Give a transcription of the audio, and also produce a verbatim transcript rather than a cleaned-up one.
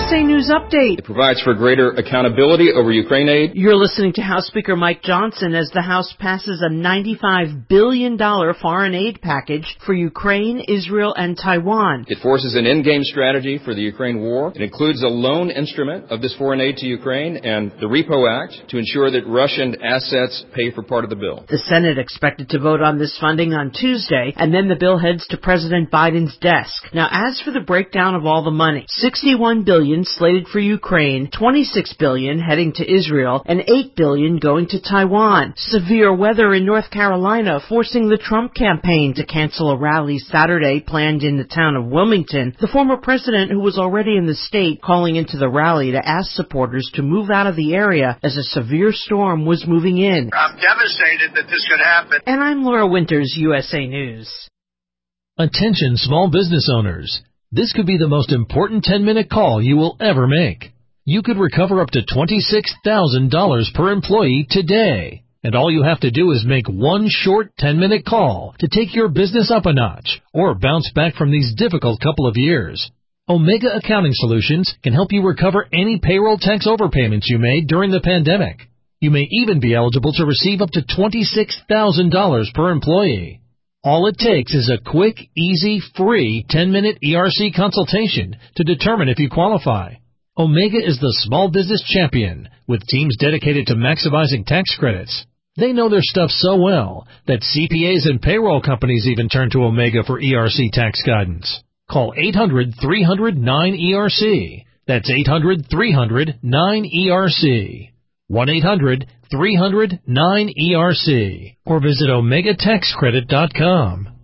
A News Update. It provides for greater accountability over Ukraine aid. You're listening to House Speaker Mike Johnson as the House passes a ninety-five billion dollars foreign aid package for Ukraine, Israel, and Taiwan. It forces an endgame strategy for the Ukraine war. It includes a loan instrument of this foreign aid to Ukraine and the Repo Act to ensure that Russian assets pay for part of the bill. The Senate expected to vote on this funding on Tuesday, and then the bill heads to President Biden's desk. Now, as for the breakdown of all the money, sixty-one billion dollars slated for Ukraine, twenty-six billion dollars heading to Israel, and eight billion dollars going to Taiwan. Severe weather in North Carolina forcing the Trump campaign to cancel a rally Saturday planned in the town of Wilmington. The former president, who was already in the state, calling into the rally to ask supporters to move out of the area as a severe storm was moving in. I'm devastated that this could happen. And I'm Laura Winters, U S A News. Attention small business owners. This could be the most important ten-minute call you will ever make. You could recover up to twenty-six thousand dollars per employee today. And all you have to do is make one short ten-minute call to take your business up a notch or bounce back from these difficult couple of years. Omega Accounting Solutions can help you recover any payroll tax overpayments you made during the pandemic. You may even be eligible to receive up to twenty-six thousand dollars per employee. All it takes is a quick, easy, free ten-minute E R C consultation to determine if you qualify. Omega is the small business champion with teams dedicated to maximizing tax credits. They know their stuff so well that C P As and payroll companies even turn to Omega for E R C tax guidance. Call eight hundred, three hundred, nine E R C. That's eight hundred, three hundred, nine E R C. one eight hundred, three hundred, nine E R C. Or visit omega tax credit dot com.